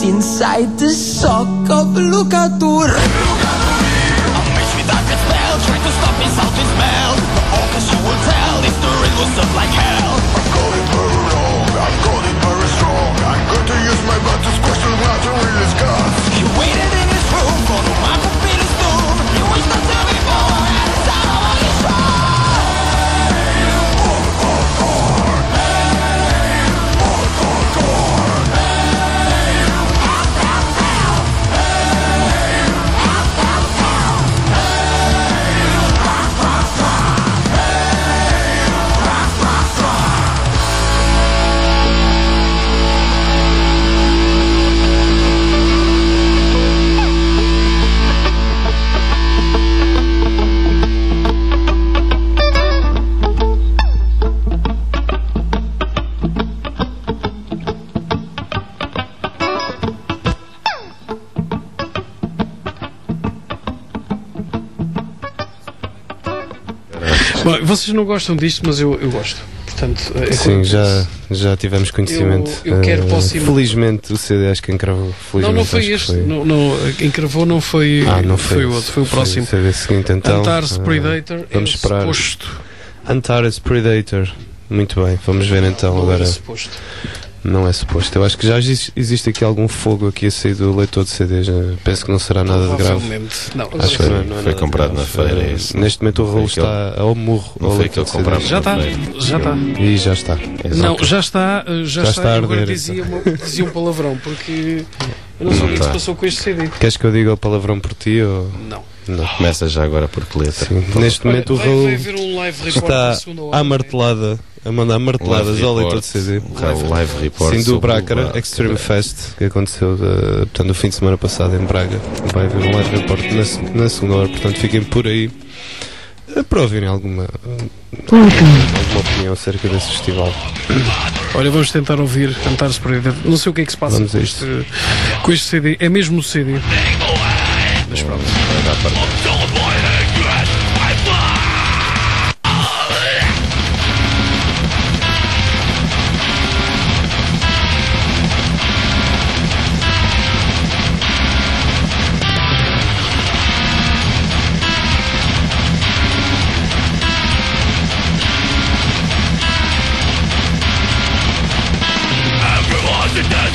inside the sock of Lucatur. A bitch with dark spell, try to stop his salty smell. All cause you will tell if the ring will serve like hell. I've got it very wrong, I've got it very strong. I'm going to use my butt to squash the water with his guts. He waited in his room for the man who beat his doom. He wished not to be born at the sound of his drum. Bom, vocês não gostam disto, mas eu gosto. Portanto, sim, já tivemos conhecimento. Eu quero felizmente o CD acho que encravou. Não foi este. Não, encravou não foi. Não foi o outro, foi o próximo. Foi o CD seguinte, então. Antares Predator. Vamos esperar. Suposto. Antares Predator. Muito bem, vamos ver então agora. Não é suposto. Não é suposto. Eu acho que já existe aqui algum fogo aqui a sair do leitor de CD. Penso que não será nada de grave. Não, acho que não foi comprado na feira. É isso. Neste momento o rolo está ao murro. Não foi que eu comprava. Já está. E já está. Não, já está. Agora arder, dizia um palavrão, porque eu não sei o que se passou com este CD. Queres que eu diga o palavrão por ti? Ou... Não. Começa já agora por que letra. Sim. Neste momento o rolo está à martelada. A mandar marteladas ao leitor de CD. Live report. Sim, do Braga Extreme Fest, que aconteceu portanto, no fim de semana passado em Braga. Vai haver um live report na segunda hora, portanto fiquem por aí para ouvirem alguma opinião acerca desse festival. Olha, vamos tentar ouvir Antares Predator. Não sei o que é que se passa com este CD. É mesmo o CD. Mas pronto, vai dar para...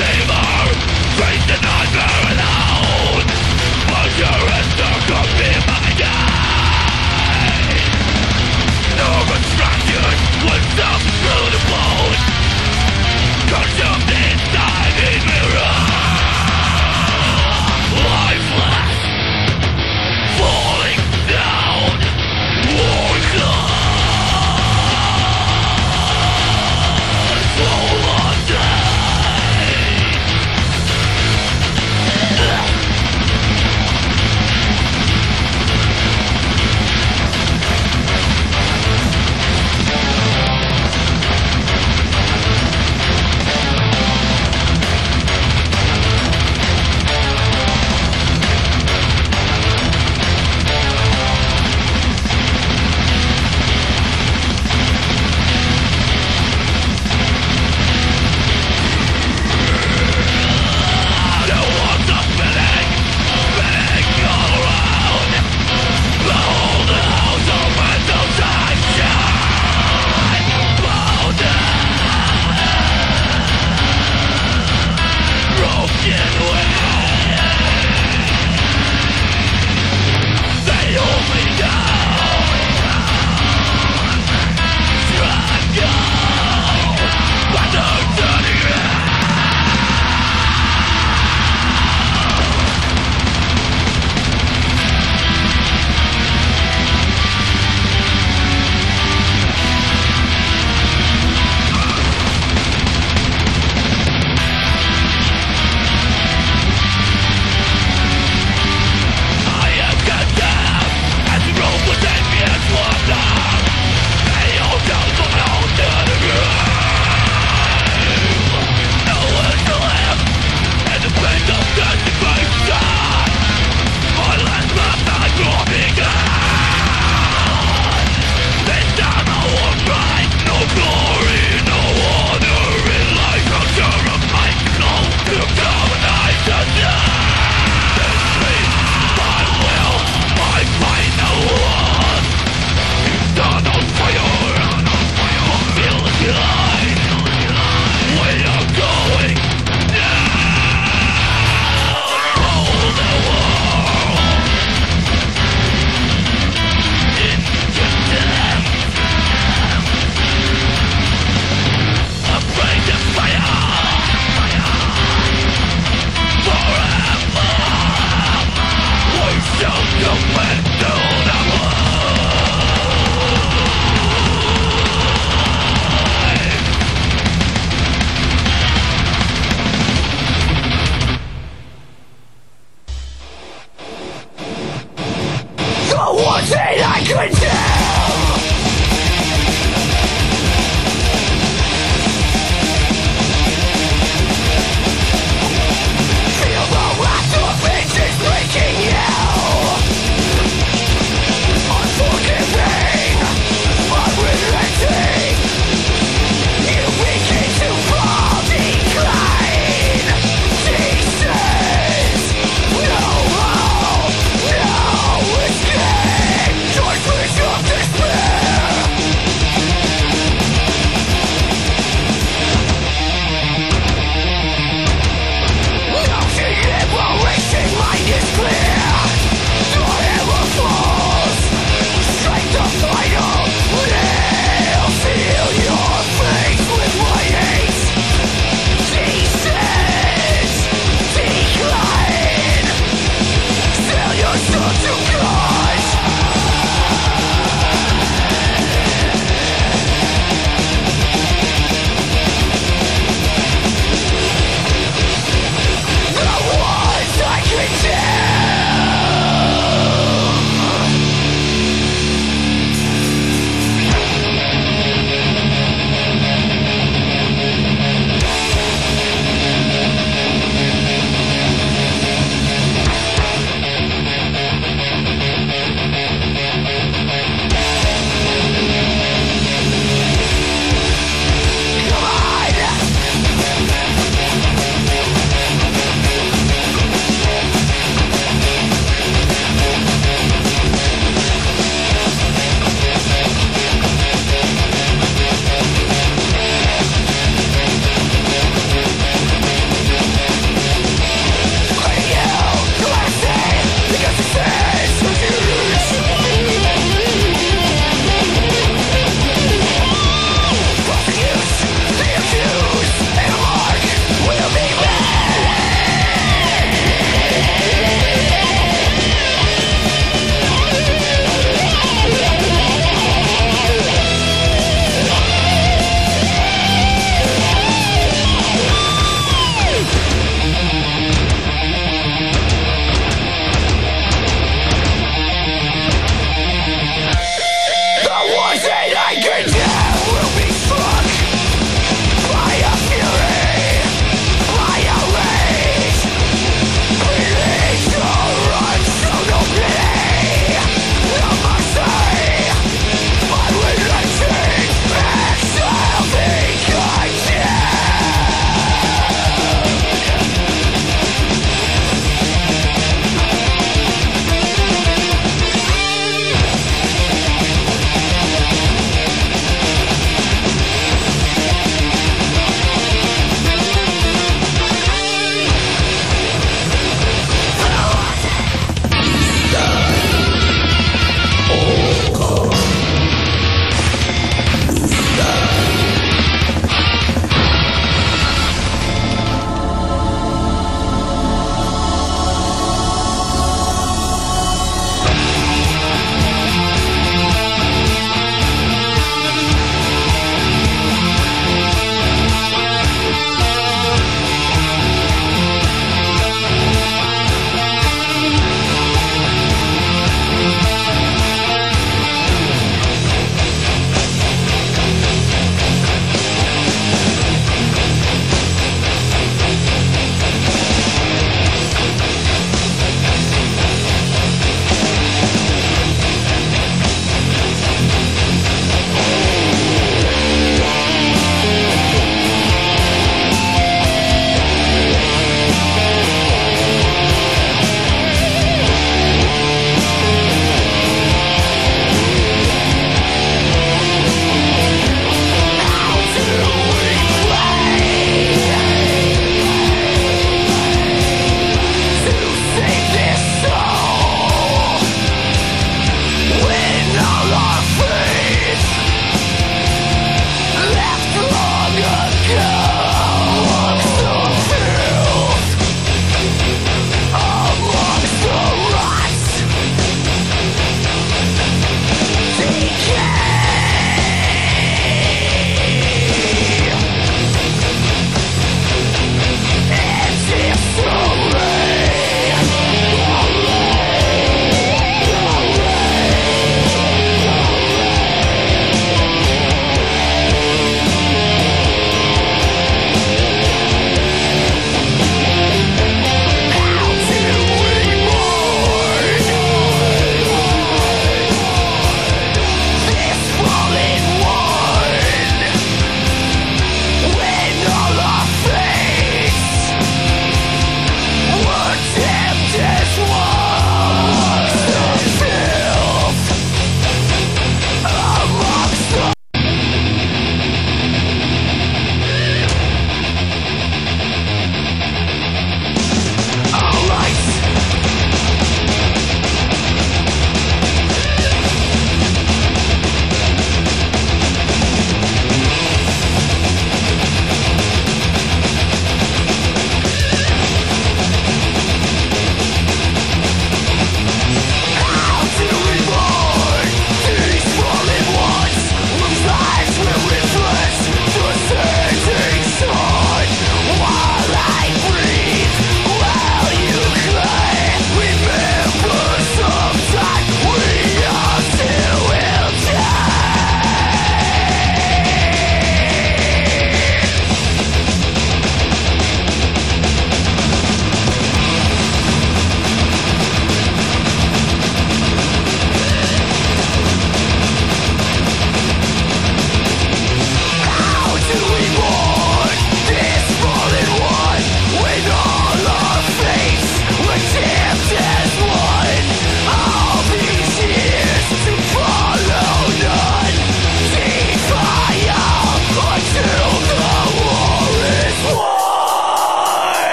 Face the nightmare alone. Put your hands to commit.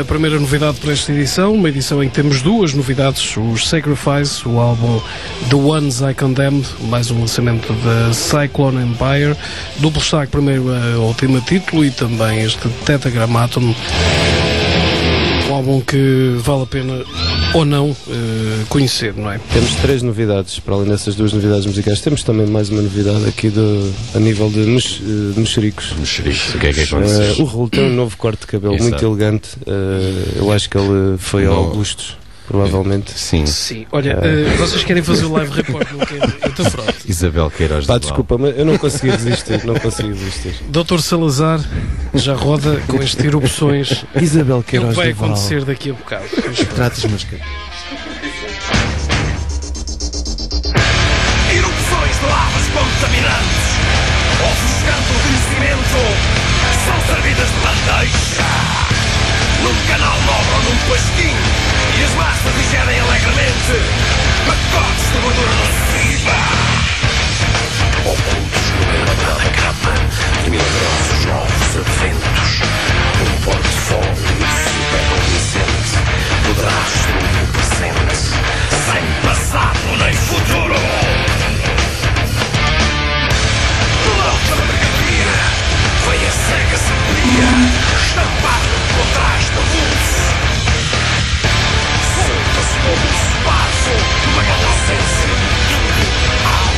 primeira novidade para esta edição, uma edição em que temos duas novidades, os Sacrifice, o álbum The Ones I Condemned, mais um lançamento da Cyclone Empire, duplo destaque, primeiro o último título e também este Tetragrammaton, um álbum que vale a pena ou não conhecer, não é? Temos 3 novidades, para além dessas 2 novidades musicais, temos também mais uma novidade aqui a nível de mexericos. Mexericos, o que é que aconteceu? O Raul tem um novo corte de cabelo. Exato. Muito elegante, eu acho que ele foi ao Augustos, provavelmente. Sim. Sim, olha, vocês querem fazer o live report, não querem? Então pronto. Isabel Queiroz Pá, de desculpa, mas eu não consegui resistir, Dr. Salazar já roda com estas erupções Isabel que Queiroz vai de Val. acontecer daqui a bocado. Trata os meus cabelos. Erupções de lavas contaminantes, ofuscando o conhecimento, são servidas de bandeja num canal nobre ou num pasquinho, e as massas digerem alegremente pacotes de gordura nociva. Ocultos no meio da capa de milagrosos novos adventos, um portfólio super convincente do rastro do presente, sem passado nem futuro. Volta da mercadoria, vem a cega sabedoria, estampado por trás da luz. Solta-se como um espaço, uma galaxência de tudo ao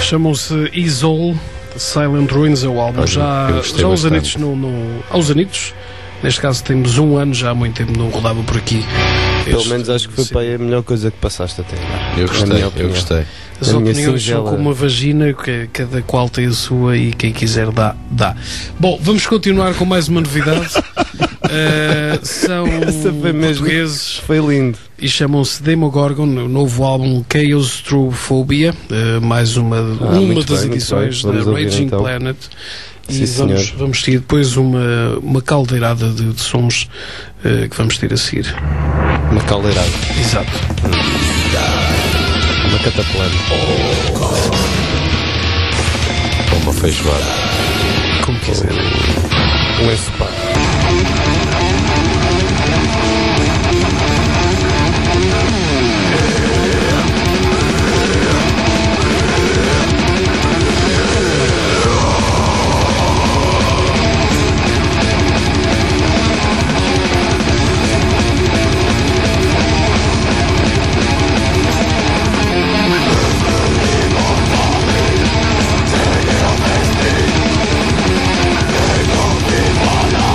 chamam-se Isol, Silent Ruins é o álbum. Eu Já gostei os bastante. anitos aos anitos, neste caso temos um ano, já há muito tempo não rodava por aqui. Pelo menos acho que foi para aí a melhor coisa que passaste até. Eu Na gostei, minha eu opinião. gostei. As Na minha opiniões são singela. como uma vagina, que cada qual tem a sua e quem quiser dá. Bom, vamos continuar com mais uma novidade. São Essa foi mesmo. portugueses Foi lindo. e chamam-se Demogorgon, o novo álbum Chaos Through Phobia, mais uma muito das bem, muito edições bem. da Vamos ouvir, Raging então. Planet. Sim, E senhor. vamos ter depois uma caldeirada de sons que vamos ter a seguir. Uma caldeirada. Exato. Uma cataplana. Com uma feijoada. Como quiser. Um ensopado. Take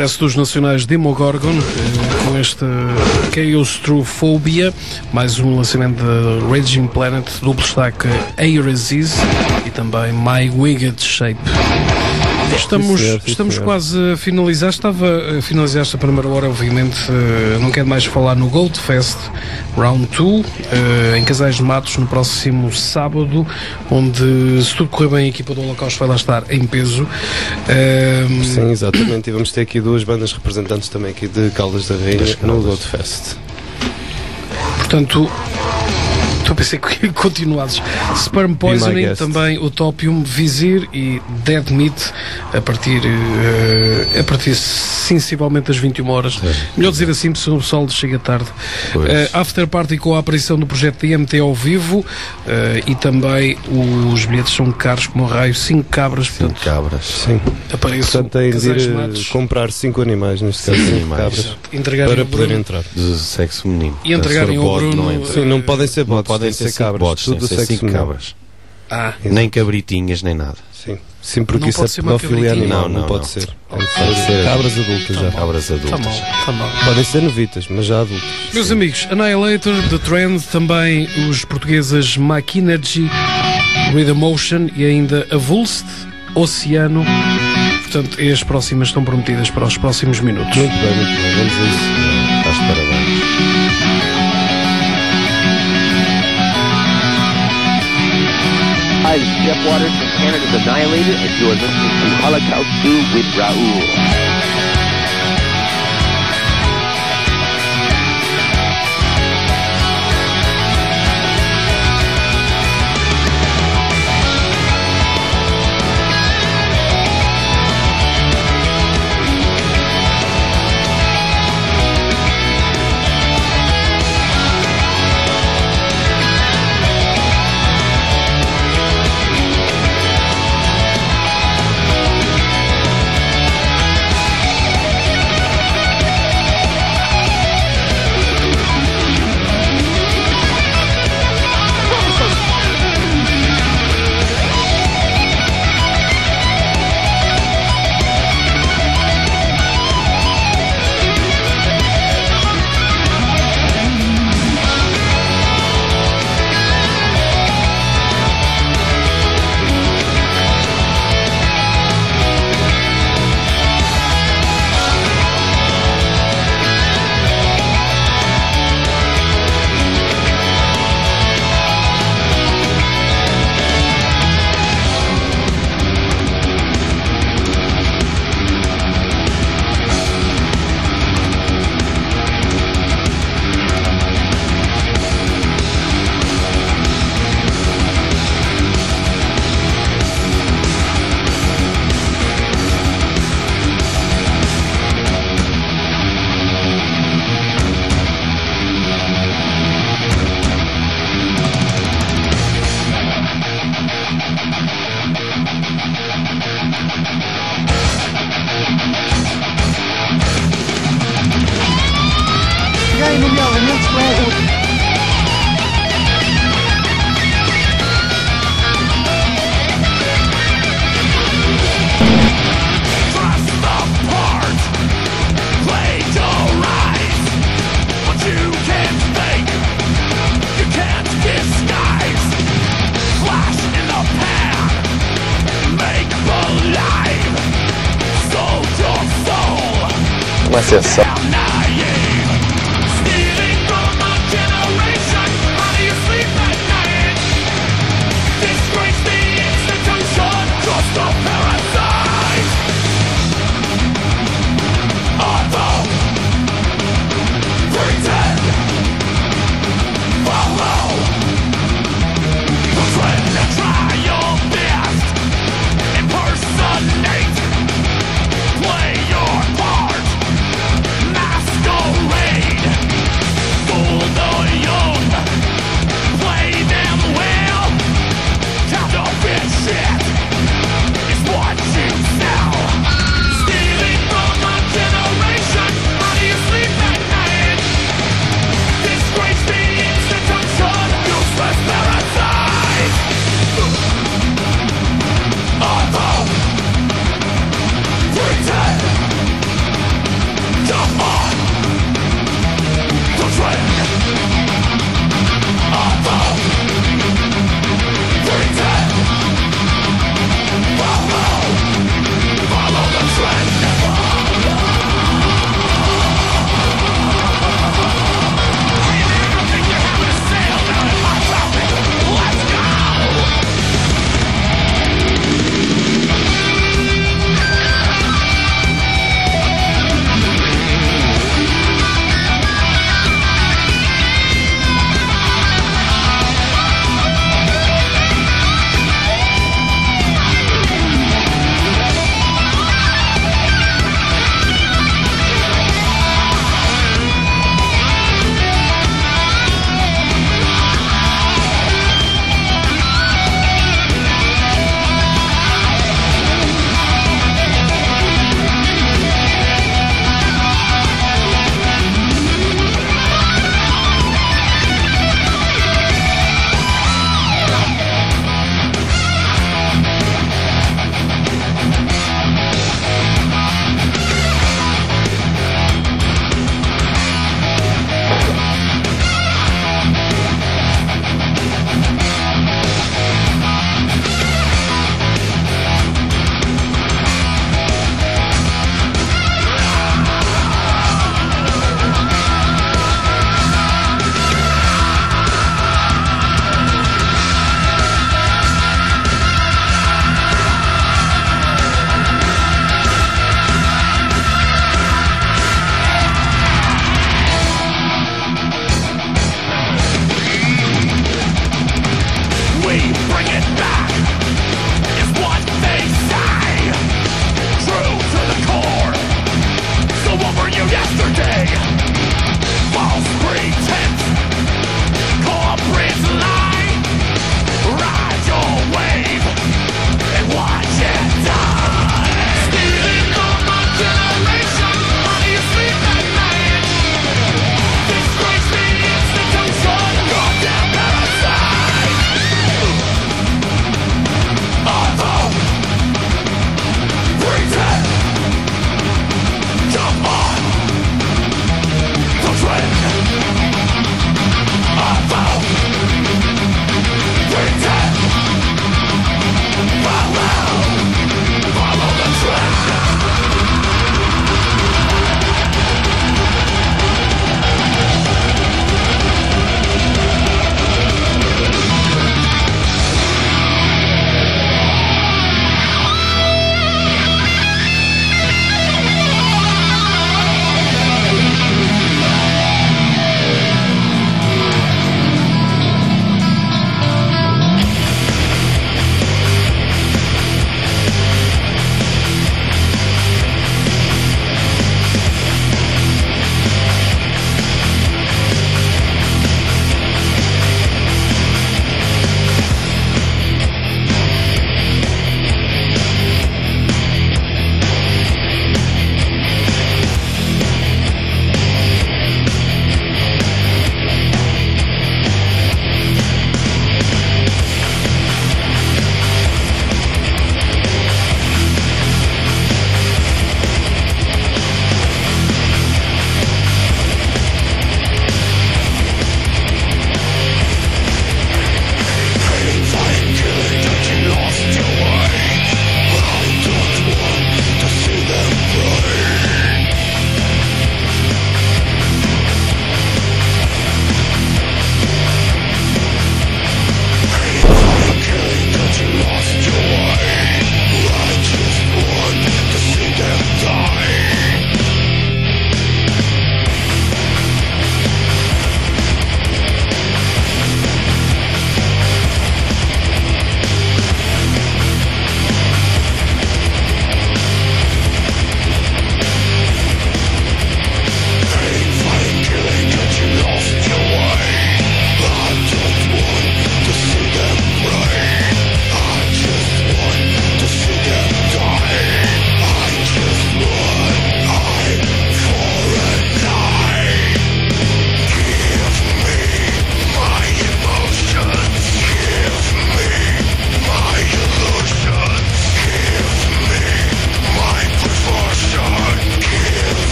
regresso dos nacionais Demogorgon com este Chaos Through Phobia, mais um lançamento da Raging Planet, duplo destaque Air Aziz e também My Winged Shape. Estamos quase a finalizar. Estava a finalizar esta primeira hora, obviamente. Não quero mais falar no Gold Fest Round 2 em Casais de Matos no próximo sábado, onde, se tudo correr bem, a equipa do Holocausto vai lá estar em peso. Sim, exatamente. E vamos ter aqui duas bandas representantes também aqui de Caldas da Rainha no Gold Fest. Portanto, estou a pensar que continuados. Sperm Poisoning, também Utopium, Visir e Dead Meat a partir sensivelmente das 21 horas. Melhor dizer assim, porque o sol chega tarde. After Party com a aparição do projeto DMT ao vivo e também os bilhetes são caros como o raio, 5 cabras. 5 cabras. Sim. Apareçam. Portanto, tem de ir comprar 5 animais, neste caso 5 cabras, para poder entrar. De sexo feminino. E entregarem ao Bruno. Sim, não podem ser bots, podem ser cabras. Bots, tudo sexo 5 cabras. Nem cabritinhas, nem nada. Sim, porque não isso é pedofilia animal. Não pode ser. Pode ser cabras adultas já. Cabras adultas. Tá mal. Podem ser novitas, mas já adultas. Meus amigos, Annihilator, The Trend, também os portugueses Machinergy, Rhythm Motion e ainda Avulst, Oceano. Portanto, as próximas estão prometidas para os próximos minutos. Muito bem. Vamos a isso. Estás de parabéns. Hi, this is Jeff Waters from Canada's Annihilator, and you are listening to Holocaust 2 with Raoul. Uma sessão. Play your part.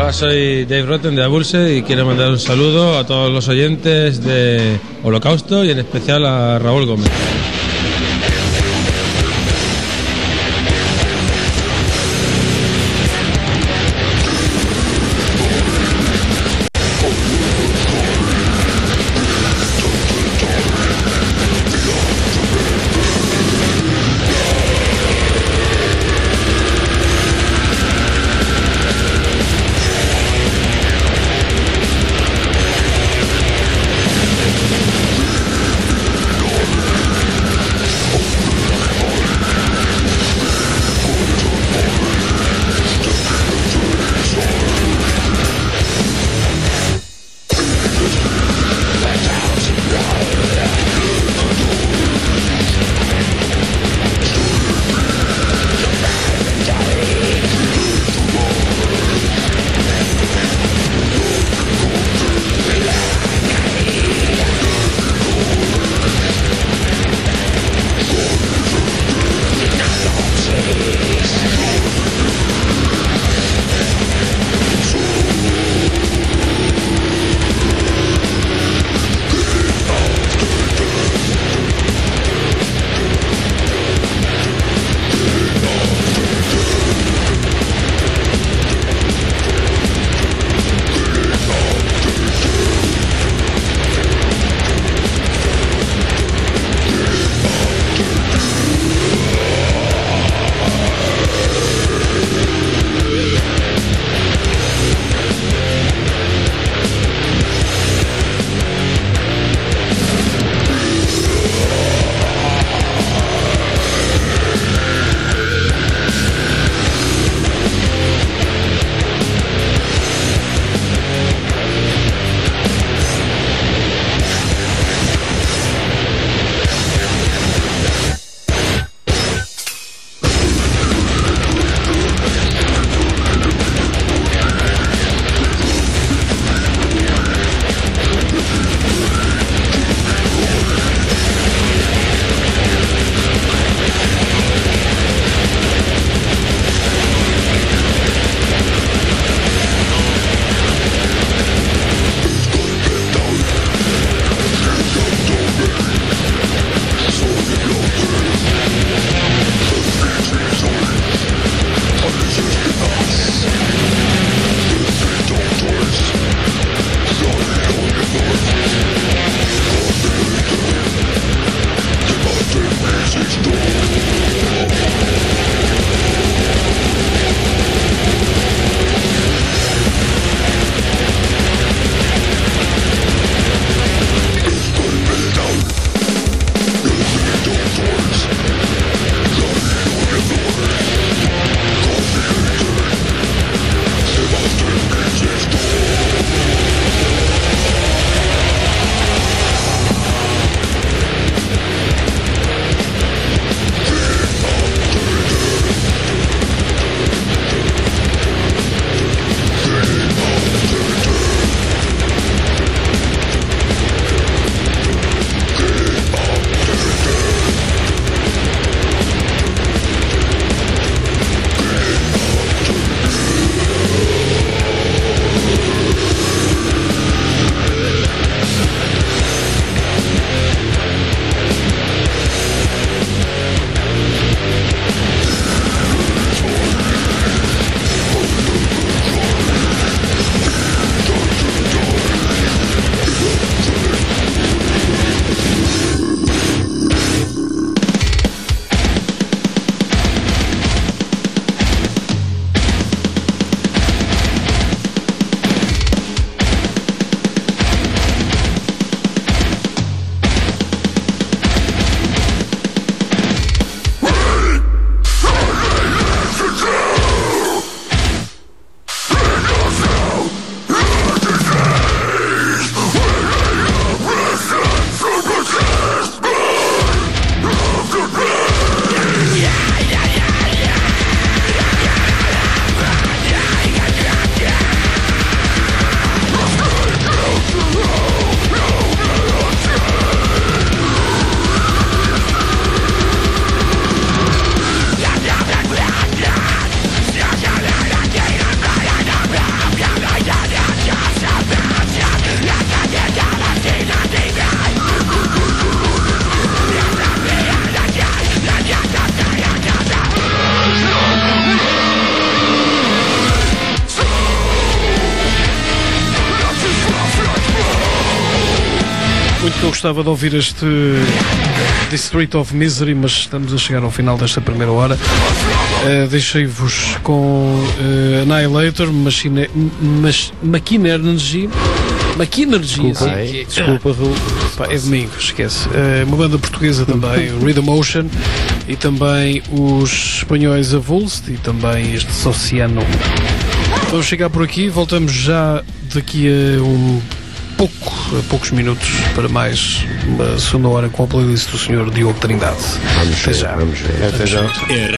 Hola, soy Dave Rotten de Abulse y quiero mandar un saludo a todos los oyentes de Holocausto y en especial a Raúl Gómez. Eu gostava de ouvir este District of Misery, mas estamos a chegar ao final desta primeira hora. Deixei-vos com Annihilator, Machinergy. Desculpa, Raul. É domingo, esquece. Uma banda portuguesa também, Rhythm Ocean, e também os espanhóis Avulsed, e também este Sociano. Vamos chegar por aqui, voltamos já daqui a poucos minutos para mais uma segunda hora com a playlist do Sr. Diogo Trindade. Vamos ver. Até já.